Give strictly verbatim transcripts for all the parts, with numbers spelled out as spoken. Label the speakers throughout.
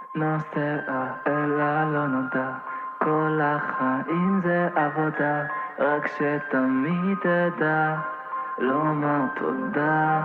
Speaker 1: נוסע אל הלא נודע, כל החיים זה עבודה, רק שתמיד תדע לומר תודה.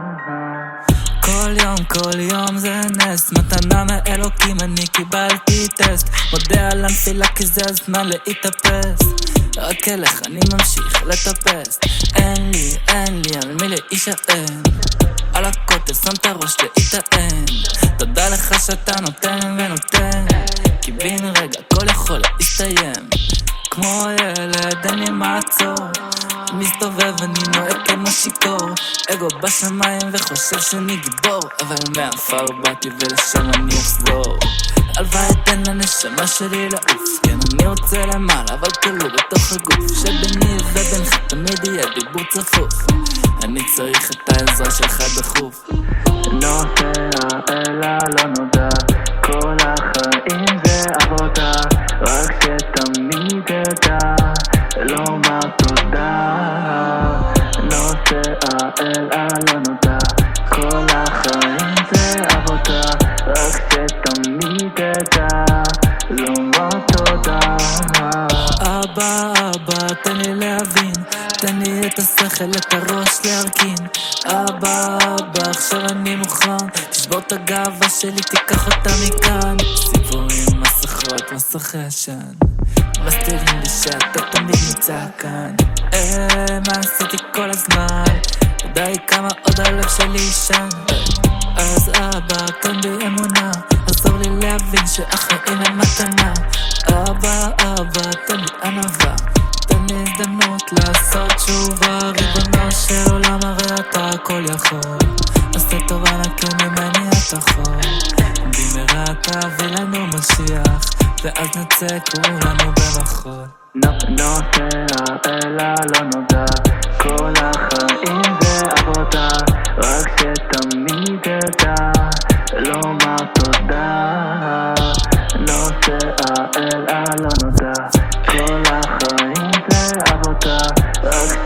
Speaker 2: כל יום, כל יום זה נס, מתנה מאלוקים, אני קיבלתי טסט. מודה על הנפילה כי זה הזמן להתאפס, רק אליך אני ממשיך לטפס. אין לי, אין לי על מי להישען, על הכותל שם את הראש להתאן. תודה לך שאתה נותן ונותן, כי בין רגע הכל יכול להסתיים. כמו ילד אין לי מעצור, מסתובב אני נוהג כמו שיכור. אגו בשמיים וחושב שאני גיבור, אבל מהעפר באתי ולשם אני אחזור. הלוואי אתן לנשמה שלי לעוף, כן אני רוצה למעלה אבל כלוא בתוך הגוף, שביני ובינך תמיד יהיה דיבור צפוף. אני צריך את העזרה שלך דחוף.
Speaker 1: נוסע אל הלא נודע, כל החיים זה עבודה, רק שתמיד תדע לומר תודה. נוסע אל הלא נודע, כל החיים זה עבודה, רק שתמיד תדע לומר תודה.
Speaker 2: אבא, אבא, תן לי להבין, תן לי את השכל, את הראש להרכין. אבא, אבא, עכשיו אני מוכן, תשבור את הגאווה שלי, תיקח אותה מכאן. סיפורים, מסכות, מסך ישן, מסתירים לי שאתה תמיד נמצא כאן. אה, מה עשיתי כל הזמן? די כמה עוד הלב שלי ישן. אז אבא, תן בי אמונה, עזור לי להבין שהחיים הם מתנה. אבא, אבא, תן לי ענווה, תן לי הזדמנות לעשות תשובה. ריבונו של עולם, הרי אתה הכל יכול, עשה טובה נקה ממני את החור. במהרה תביא לנו משיח, ואז נצא כולנו במחול.
Speaker 1: נוסע אל הלא נודע, כל החיים זה עבודה, רק שתמיד תדע לומר תודה. נוסע אל הלא נודע, כל החיים זה עבודה, רק